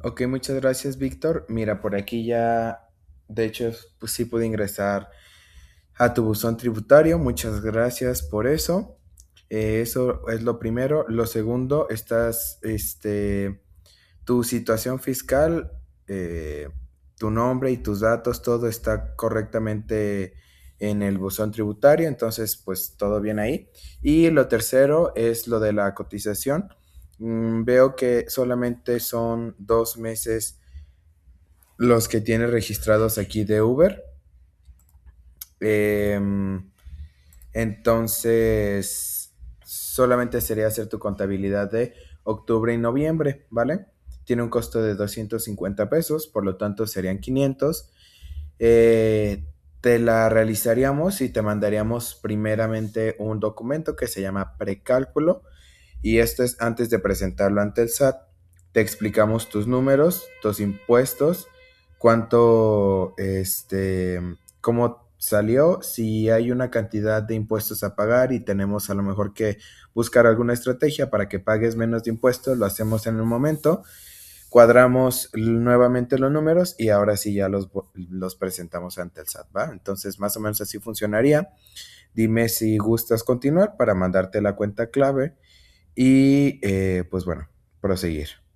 Ok, muchas gracias, Víctor. Mira, por aquí ya, de hecho, pues sí pude ingresar a tu buzón tributario. Muchas gracias por eso. Eso es lo primero. Lo segundo, tu situación fiscal, tu nombre y tus datos, todo está correctamente en el buzón tributario, entonces pues todo bien ahí. Y lo tercero es lo de la cotización. Veo que solamente son 2 meses los que tienes registrados aquí de Uber. Em, entonces, solamente sería hacer tu contabilidad de octubre y noviembre, ¿vale? Tiene un costo de 250 pesos, por lo tanto serían 500. Te la realizaríamos y te mandaríamos primeramente un documento que se llama precálculo y esto es antes de presentarlo ante el SAT. Te explicamos tus números, tus impuestos, cuánto, cómo salió, si hay una cantidad de impuestos a pagar y tenemos a lo mejor que buscar alguna estrategia para que pagues menos de impuestos, lo hacemos en el momento, cuadramos nuevamente los números y ahora sí ya los presentamos ante el SAT, ¿va? Entonces, más o menos así funcionaría. Dime si gustas continuar para mandarte la cuenta clave y, pues bueno, proseguir.